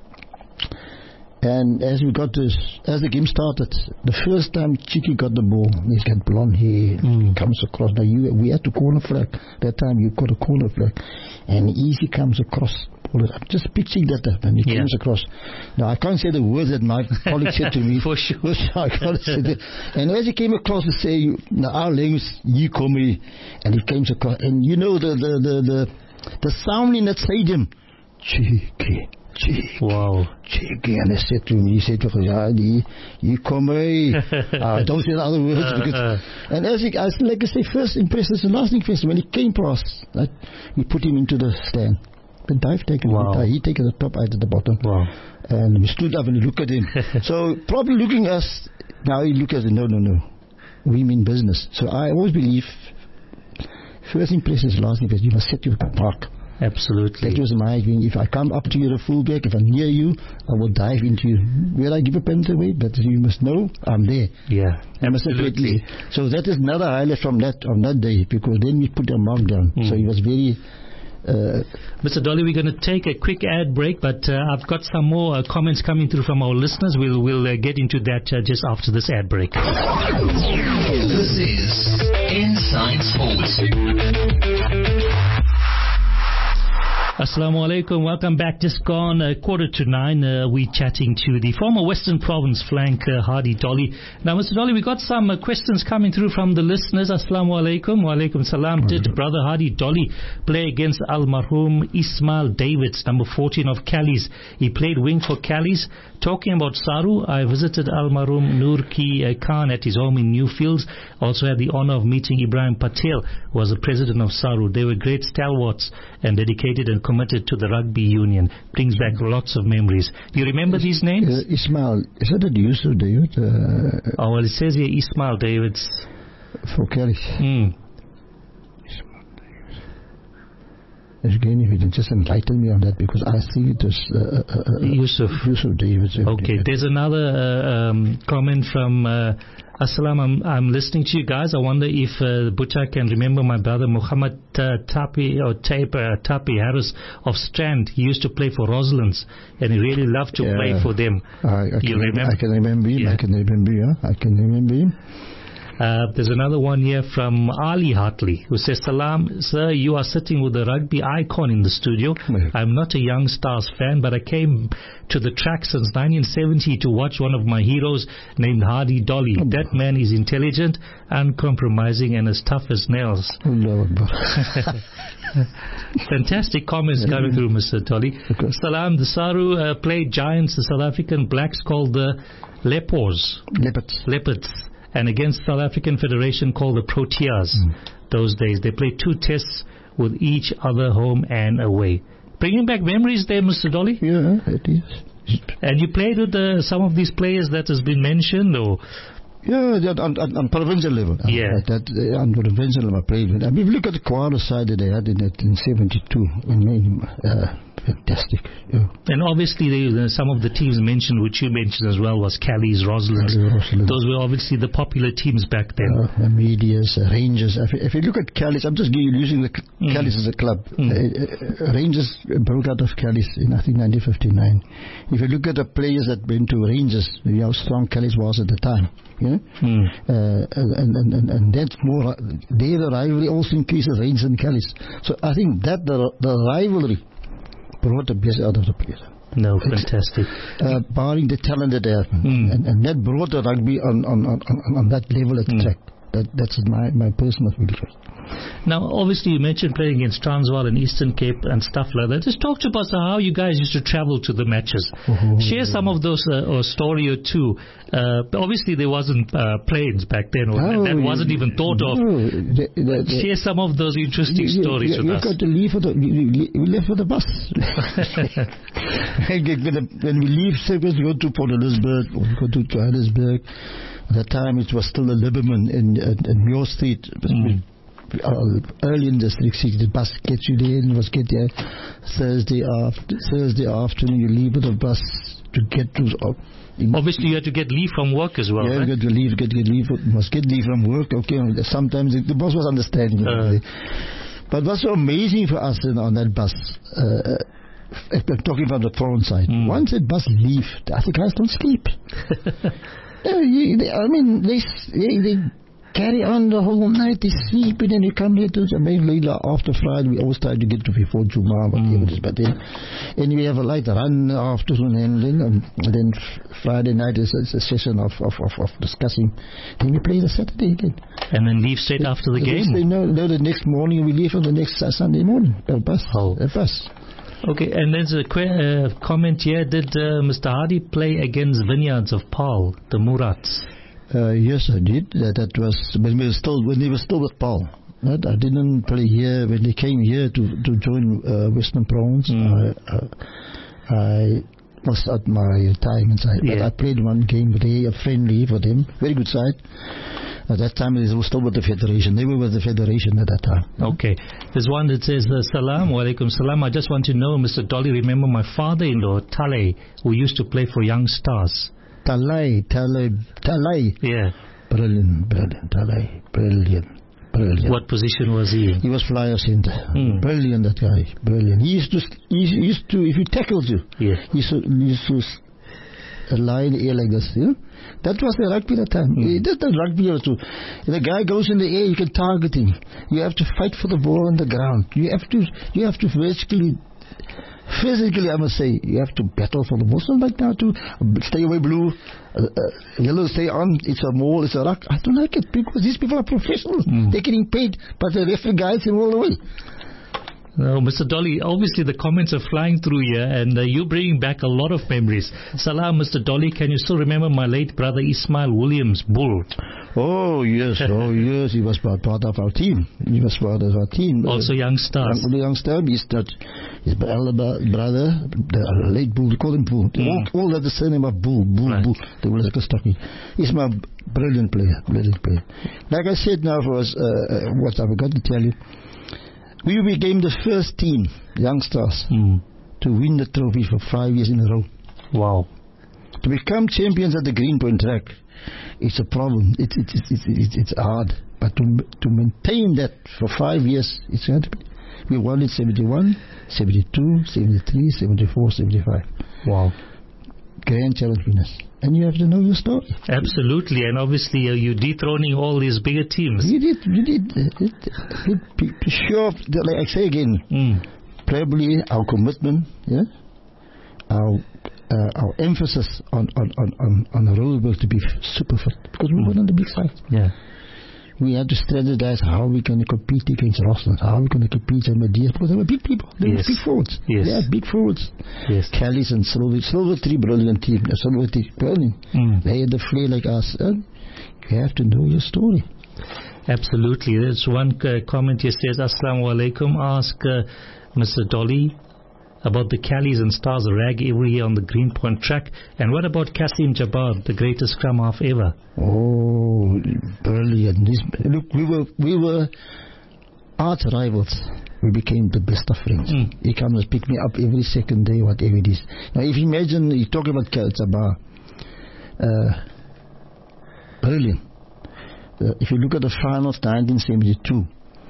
[SPEAKER 4] And as we got this, as the game started, the first time Cheeky got the ball, he's got blonde hair, mm. comes across. Now you, we had to corner flag. That time you got a corner flag, and easy comes across. I'm just picturing that up, and he yeah. comes across. Now I can't say the words that my colleague said to me.
[SPEAKER 3] For sure.
[SPEAKER 4] I can't say that. And as he came across to say, now our language, you call me, and he came across, and you know the the the the, the sound in that stadium, Cheeky. Cheeky,
[SPEAKER 3] wow.
[SPEAKER 4] Cheeky, and I said to him, he said to me, yeah, you come away. uh, don't say the other words.
[SPEAKER 3] Uh,
[SPEAKER 4] because,
[SPEAKER 3] uh.
[SPEAKER 4] And as he, as, like I say, first impression is the last impression. When he came past, right, we put him into the stand. The dive taken,
[SPEAKER 3] wow.
[SPEAKER 4] he taken the top, I at the bottom.
[SPEAKER 3] Wow.
[SPEAKER 4] And we stood up and looked at him. So probably looking at us, now he looked at us, no, no, no. We mean business. So I always believe, first impression is last impression. You must set your mark.
[SPEAKER 3] Absolutely.
[SPEAKER 4] That was my thing. If I come up to you at a fullback, if I'm near you, I will dive into you. Will I give a penalty away? But you must know I'm there.
[SPEAKER 3] Yeah.
[SPEAKER 4] Absolutely. So that is another highlight from that on that day, because then we put a mark down. Mm. So he was very. Uh,
[SPEAKER 3] Mister Dolly, we're going to take a quick ad break, but uh, I've got some more uh, comments coming through from our listeners. We'll we'll uh, get into that uh, just after this ad break.
[SPEAKER 1] This is Inside Sports.
[SPEAKER 3] Assalamu alaikum, welcome back. Just gone a uh, quarter to nine. Uh, we're chatting to the former Western Province flank, uh, Hardy Dolly. Now, Mister Dolly, we got some uh, questions coming through from the listeners. Assalamu alaikum, wa alaikum salam. Did Brother Hardy Dolly play against Al Marhoom Ismail Davids, number fourteen of Callies? He played wing for Callies. Talking about Saru, I visited Al Marhoom Nur Ki uh, Khan at his home in Newfields. Also had the honor of meeting Ibrahim Patel, who was the president of Saru. They were great stalwarts and dedicated and committed to the rugby union. Brings back lots of memories. Do you remember these names?
[SPEAKER 4] Uh, Ismail, is that a Yusuf David? Uh,
[SPEAKER 3] oh, well, it says here Ismail Davids.
[SPEAKER 4] For Callies.
[SPEAKER 3] Mm.
[SPEAKER 4] Again, if you can just enlighten me on that, because I think it was uh, uh, uh,
[SPEAKER 3] Yusuf.
[SPEAKER 4] Yusuf David.
[SPEAKER 3] Okay, there's another uh, um, comment from uh, Assalam. I'm, I'm listening to you guys. I wonder if uh, Butcha can remember my brother Muhammad uh, Tapi or Tape uh, Tapi Harris of Strand. He used to play for Roselands, and he really loved to
[SPEAKER 4] yeah.
[SPEAKER 3] play for them.
[SPEAKER 4] I, I
[SPEAKER 3] you
[SPEAKER 4] can,
[SPEAKER 3] remember?
[SPEAKER 4] I can remember him.
[SPEAKER 3] Yeah.
[SPEAKER 4] I can remember him. I can remember him.
[SPEAKER 3] Uh, there's another one here from Ali Hartley, who says, Salam, sir, you are sitting with a rugby icon in the studio.
[SPEAKER 4] Yeah.
[SPEAKER 3] I'm not a Young Stars fan, but I came to the track since nineteen seventy to watch one of my heroes named Hardy Dolly.
[SPEAKER 4] Oh,
[SPEAKER 3] that man is intelligent, uncompromising, and as tough as nails.
[SPEAKER 4] Oh,
[SPEAKER 3] Fantastic comments coming through, Mister Dolly.
[SPEAKER 4] Okay.
[SPEAKER 3] Salam, the Saru uh, played giants, the South African blacks called the Lepors.
[SPEAKER 4] Leopards.
[SPEAKER 3] Leopards. And against South African Federation called the Proteas. Mm. Those days they played two tests with each other, home and away. Bringing back memories there, Mister Dolly.
[SPEAKER 4] Yeah, it is.
[SPEAKER 3] And you played with uh, some of these players that has been mentioned, or?
[SPEAKER 4] Yeah, that on, on, on provincial level.
[SPEAKER 3] Yeah.
[SPEAKER 4] Uh, that uh, on provincial level, I played with. I mean, if you look at the Kwara side that they had in nineteen seventy-two, I mean, uh, fantastic. Yeah.
[SPEAKER 3] And obviously, they, uh, some of the teams mentioned, which you mentioned as well, was Callies, Roselands.
[SPEAKER 4] Roselands.
[SPEAKER 3] Those were obviously the popular teams back then.
[SPEAKER 4] Uh, Medias, uh, Rangers. If, if you look at Callies, I'm just using the mm. Callies as a club. Mm. Uh, uh, Rangers broke out of Callies in, I think, nineteen fifty-nine. If you look at the players that went to Rangers, you know how strong Callies was at the time. You know? mm. uh, and, and, and, and that's more, there the rivalry also increases Rangers and Callies. So I think that the, the rivalry brought the best out of the players.
[SPEAKER 3] No, fantastic.
[SPEAKER 4] Uh, barring the talent that they have.
[SPEAKER 3] Mm.
[SPEAKER 4] And, and that brought the rugby on, on, on, on that level at the mm. track. That, that's my, my personal belief.
[SPEAKER 3] Now, obviously, you mentioned playing against Transvaal and Eastern Cape and stuff like that. Just talk to us about how you guys used to travel to the matches. Oh, Share some of those, uh, or story or two. Uh, obviously, there wasn't uh, planes back then, or oh, that wasn't even thought of.
[SPEAKER 4] No, the, the, the,
[SPEAKER 3] Share some of those interesting
[SPEAKER 4] you,
[SPEAKER 3] stories
[SPEAKER 4] you,
[SPEAKER 3] with
[SPEAKER 4] you've
[SPEAKER 3] us.
[SPEAKER 4] Got to leave for the, we, we left for the bus. When we leave, say, we go to Port Elizabeth, or we go to Johannesburg. At that time, it was still a Liberman in, in, in Muir Street. Mm. Uh, early in the sixties, the bus gets you there, and you must get there Thursday after Thursday afternoon. You leave with the bus to get to. Uh,
[SPEAKER 3] Obviously, you had to get leave from work as well.
[SPEAKER 4] Yeah,
[SPEAKER 3] right?
[SPEAKER 4] you get to leave, get, get leave, must get leave from work. Okay, sometimes the, the boss was understanding. Uh. But what's so amazing for us in, on that bus? Uh, if we're talking about the foreign side, mm. once that bus leaves, the other guys don't sleep. uh, you, they, I mean, they they. they carry on the whole night, they sleep, and then you come here to maybe after Friday. We always try to get to before Juma, whatever it is. But then, and we have a light run afternoon, and then, um, and then Friday night is, is a session of, of, of, of discussing. Then we play the Saturday again.
[SPEAKER 3] And then leave straight the, after the, the game?
[SPEAKER 4] They know, know the next morning we leave on the next uh, Sunday morning. A bus.
[SPEAKER 3] Oh.
[SPEAKER 4] A bus.
[SPEAKER 3] Okay, and there's a qu- uh, comment here. Did uh, Mister Hardy play against Vineyards of Paul, the Murats?
[SPEAKER 4] Uh, yes, I did. That, that was when we were still when they were still with Paul. Right? I didn't play here when they came here to to join uh, Western Province. Mm. I, uh, I was at my retirement side, yeah. but I played one game there, a friendly for them, very good side. At that time, they were still with the Federation. They were with the Federation at that time.
[SPEAKER 3] Okay. There's one that says, uh, Salam, wa alaikum salam. I just want to know, Mister Dolly, remember my father-in-law, Tale, who used to play for Young Stars.
[SPEAKER 4] Talay, Talay, Talay.
[SPEAKER 3] Yeah.
[SPEAKER 4] Brilliant, brilliant, Talay, brilliant, brilliant.
[SPEAKER 3] What position was he in?
[SPEAKER 4] He was flyer center. Mm. Brilliant, that guy, brilliant. He used to, he used to, if he tackled you,
[SPEAKER 3] yeah.
[SPEAKER 4] he used to, he used to lie in the air like this, you know? That was the rugby at that time. Mm. That's the rugby also. If the guy goes in the air, you can target him. You have to fight for the ball on the ground. You have to, you have to basically, physically, I must say, you have to battle for the ball. So like now to stay away blue, uh, uh, yellow stay on. It's a mole, it's a rock. I don't like it because these people are professionals. Mm. They're getting paid, but the referee guides them all the way.
[SPEAKER 3] No, Mister Dolly, obviously the comments are flying through here, and uh, you're bringing back a lot of memories. Salam, Mister Dolly, can you still remember my late brother Ismail Williams, Bull?
[SPEAKER 4] Oh, yes, oh, yes, he was part, part of our team. He was part of our team.
[SPEAKER 3] Also uh, Young Stars.
[SPEAKER 4] Young, young Star, he's not, his elder brother, the late Bull, they call him Bull. Mm. All, all had the surname of Bull, Bull, right. Bull. They were like a stocking. He's my brilliant player, brilliant player. Like I said now, for us, uh, what I forgot to tell you, We became the first team, youngsters,
[SPEAKER 3] Mm.
[SPEAKER 4] to win the trophy for five years in a row.
[SPEAKER 3] Wow.
[SPEAKER 4] To become champions at the Greenpoint track, it's a problem. It's it's it's it's, it's, it's hard, but to to maintain that for five years, it's hard. We won it seventy-one, seventy-two, seventy-three, seventy-four, seventy-five.
[SPEAKER 3] Wow.
[SPEAKER 4] Grand challenge winners, and you have to know your story.
[SPEAKER 3] Absolutely, and obviously uh, you're dethroning all these bigger teams.
[SPEAKER 4] We did, we did. Uh, it, it, be, be sure, that, like I say again,
[SPEAKER 3] Mm.
[SPEAKER 4] probably our commitment, yeah, our uh, our emphasis on on on on, on Rooiberg to be super fit, because we
[SPEAKER 3] Mm.
[SPEAKER 4] were on the big side.
[SPEAKER 3] Yeah.
[SPEAKER 4] We had to strategize how we're going to compete against Rossland, how we're going to compete against Medea, because they were big people. They
[SPEAKER 3] Yes.
[SPEAKER 4] were big forwards.
[SPEAKER 3] Yes.
[SPEAKER 4] They had big forwards.
[SPEAKER 3] Yes.
[SPEAKER 4] Callies and Silver, Silver Tree, brilliant team. The Silver Tree, brilliant.
[SPEAKER 3] Mm.
[SPEAKER 4] They had the flair like us. And you have to know your story.
[SPEAKER 3] Absolutely. There's one uh, comment here says, Assalamu alaikum. Ask uh, Mister Dolly about the Callies and Stars rag every year on the Greenpoint track. And what about Kasim Jabbar, the greatest scrum half ever?
[SPEAKER 4] Oh, brilliant. This, look, we were, we were arch rivals. We became the best of friends.
[SPEAKER 3] Mm.
[SPEAKER 4] He comes and pick me up every second day, whatever it is. Now, if you imagine, you talk about Jabbar, uh, brilliant. Uh, if you look at the finals, nineteen seventy-two,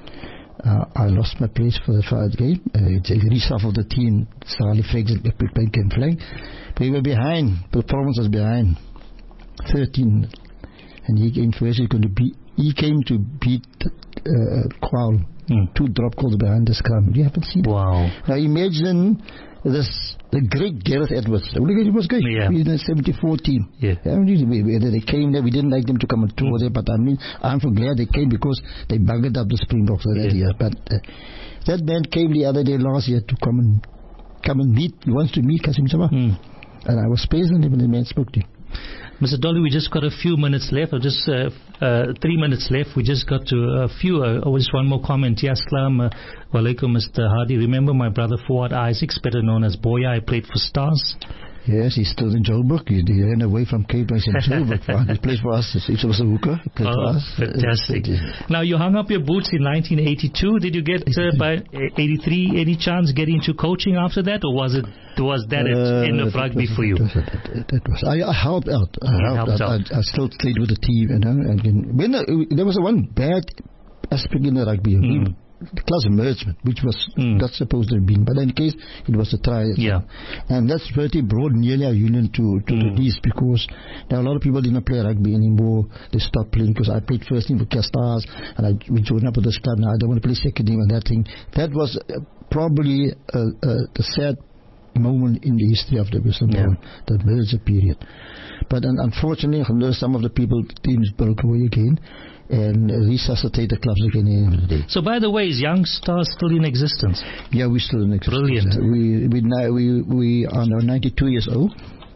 [SPEAKER 4] uh, I lost my place for the final game. Uh, it's a reshuffle of the team. Sally Flex came flank. But we were behind. The province was behind. thirteen. And he came first. He, to beat, he came to beat uh, Kwal.
[SPEAKER 3] Mm.
[SPEAKER 4] Two drop calls behind the scrum. You haven't seen it.
[SPEAKER 3] Wow.
[SPEAKER 4] Now imagine this, the great Gareth Edwards. It was great.
[SPEAKER 3] Yeah.
[SPEAKER 4] He was in the seventy-four team.
[SPEAKER 3] Yeah.
[SPEAKER 4] I mean, whether they came there, we didn't like them to come and tour
[SPEAKER 3] Mm.
[SPEAKER 4] there, but I mean, I'm so glad they came because they buggered up the Springboks that
[SPEAKER 3] Yeah.
[SPEAKER 4] year. But uh, that man came the other day last year to come and come and meet. He wants to meet Kasim Jabbar.
[SPEAKER 3] Mm.
[SPEAKER 4] And I was present when the man spoke to him.
[SPEAKER 3] Mister Dolly, we just got a few minutes left, or just uh, uh, three minutes left. We just got to a few. Uh, oh, just one more comment. Yes, Aslam uh, walaikum, Mister Hardy. Remember my brother Fuad Isaacs, better known as Boya? I played for Stars.
[SPEAKER 4] Yes, he's still in Joburg. He, he ran away from Cape Town in Joburg. He played for us. He was a hooker. He played
[SPEAKER 3] Oh,
[SPEAKER 4] for us.
[SPEAKER 3] fantastic. Now, you hung up your boots in nineteen eighty-two. Did you get, uh, by eighty-three, any chance getting into coaching after that, or was it was that
[SPEAKER 4] Uh,
[SPEAKER 3] it end of
[SPEAKER 4] that
[SPEAKER 3] rugby
[SPEAKER 4] was,
[SPEAKER 3] for you?
[SPEAKER 4] That was, that, that was, I, I helped out. I
[SPEAKER 3] You
[SPEAKER 4] helped,
[SPEAKER 3] helped
[SPEAKER 4] out.
[SPEAKER 3] out.
[SPEAKER 4] I, I still played with the team, you know. And then, when the, there was a one bad aspect in the rugby.
[SPEAKER 3] Mm.
[SPEAKER 4] The class mergement, which was
[SPEAKER 3] Mm.
[SPEAKER 4] not supposed to have been, but in case it was a try.
[SPEAKER 3] Yeah.
[SPEAKER 4] And that's pretty broad nearly our union to, to
[SPEAKER 3] Mm.
[SPEAKER 4] the east, because now a lot of people didn't play rugby anymore. They stopped playing because I played first team for Stars and I we joined up with this club. Now I don't want to play second team and that thing. That was uh, probably uh, uh, the sad moment in the history of the Western
[SPEAKER 3] Yeah.
[SPEAKER 4] Province, the merger period. But un- unfortunately, some of the people, teams broke away again and resuscitate the clubs again at the end of the day.
[SPEAKER 3] So, by the way, is Young Stars still in existence?
[SPEAKER 4] Yeah, we're still in existence.
[SPEAKER 3] Brilliant.
[SPEAKER 4] Uh, we we now we we are now ninety-two years old.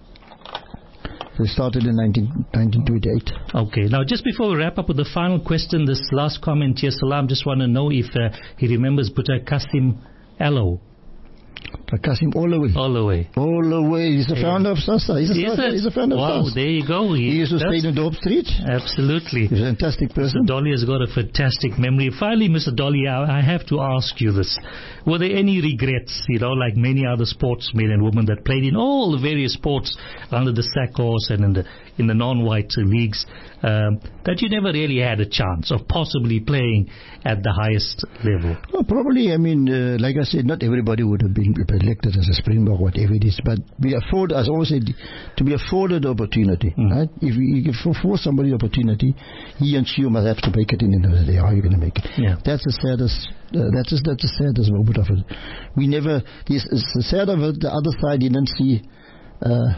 [SPEAKER 4] We started in nineteen twenty-eight.
[SPEAKER 3] Okay. Now, just before we wrap up with the final question, this last comment here, Salam, just want to know if uh, he remembers Buta Kasim Allo.
[SPEAKER 4] Kasim all the way.
[SPEAKER 3] All the way.
[SPEAKER 4] All the way. He's the
[SPEAKER 3] Yeah.
[SPEAKER 4] founder of Sasa. He's a,
[SPEAKER 3] Is
[SPEAKER 4] founder,
[SPEAKER 3] it?
[SPEAKER 4] he's a founder
[SPEAKER 3] Wow,
[SPEAKER 4] of Sasa.
[SPEAKER 3] there you go.
[SPEAKER 4] He used to stay
[SPEAKER 3] That's-
[SPEAKER 4] in Dorp Street.
[SPEAKER 3] Absolutely.
[SPEAKER 4] He's a fantastic person.
[SPEAKER 3] Dolly has got a fantastic memory. Finally, Mister Dolly, I, I have to ask you this. Were there any regrets, you know, like many other sportsmen and women that played in all the various sports under the sack horse and in the in the non-white leagues, um, that you never really had a chance of possibly playing at the highest level?
[SPEAKER 4] Well, probably, I mean, uh, like I said, not everybody would have been elected as a Springbok, whatever it is, but we afford, as I always said, to be afforded the opportunity,
[SPEAKER 3] Mm.
[SPEAKER 4] right? If you, you can force somebody the opportunity, he and she must have to make it in the end of the day. How are you going to make it?
[SPEAKER 3] Yeah.
[SPEAKER 4] That's the saddest, uh, that's, just, that's the saddest moment of it. We never, this, it's the sad of it, the other side didn't see uh,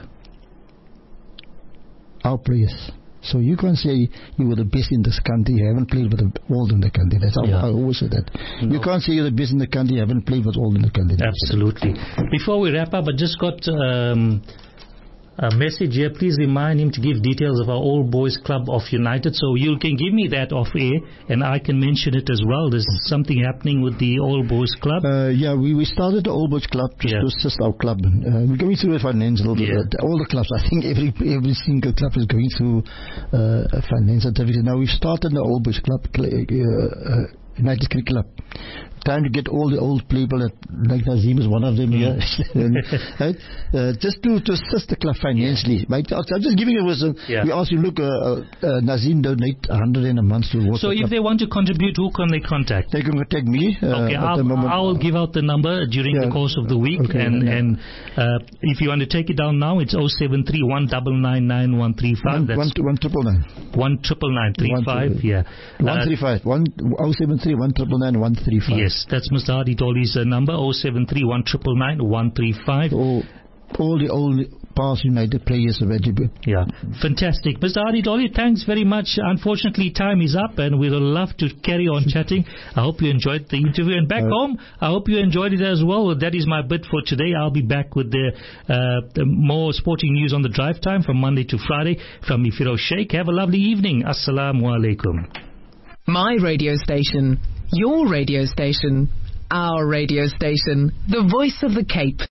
[SPEAKER 4] our players. So you can't say you were the best in this country, you haven't played with the old in the country. That's how
[SPEAKER 3] Yeah.
[SPEAKER 4] I always say that.
[SPEAKER 3] No.
[SPEAKER 4] You can't say you're the best in the country, you haven't played with old in the country.
[SPEAKER 3] Absolutely. Before we wrap up, I just got um, a message here. Please remind him to give details of our All Boys Club of United. So you can give me that off air and I can mention it as well. There's something happening with the All Boys Club.
[SPEAKER 4] Uh, yeah, we, we started the All Boys Club just
[SPEAKER 3] Yeah.
[SPEAKER 4] to assist our club. Uh, we're going through a financial,
[SPEAKER 3] Yeah.
[SPEAKER 4] uh, all the clubs, I think every every single club is going through uh, a financial difficulty. Now we've started the All Boys Club, uh, uh, United Cricket Club. Trying to get all the old people, that, like Nazim is one of them here, right? uh, just to, to assist the club financially. Yeah. I'm just giving you a wisdom. Yeah. We ask you, look, uh, uh, Nazim donate one hundred in a month to work.
[SPEAKER 3] So if club. They want to contribute, who can they contact?
[SPEAKER 4] They can contact me. Uh,
[SPEAKER 3] okay, I'll, I'll give out the number during yeah. the course of the week. Okay, and yeah. and uh, if you want to take it down now, it's oh seven three one nine nine nine one three five. That's
[SPEAKER 4] one triple nine.
[SPEAKER 3] One triple nine three five. Yeah.
[SPEAKER 4] One three five. One oh seven three one triple nine one three five.
[SPEAKER 3] Yes. That's Mister Hadi Dolly's uh, number, oh seven three one nine nine one three five.
[SPEAKER 4] Oh, all the old past United players are available.
[SPEAKER 3] Yeah, fantastic. Mister Hadi Dolly, thanks very much. Unfortunately, time is up and we would love to carry on chatting. I hope you enjoyed the interview. And back uh, home, I hope you enjoyed it as well. That is my bid for today. I'll be back with the, uh, the more sporting news on the drive time from Monday to Friday from Ifiro Sheikh. Have a lovely evening. Assalamu alaikum.
[SPEAKER 5] My radio station. Your radio station. Our radio station, the voice of the Cape.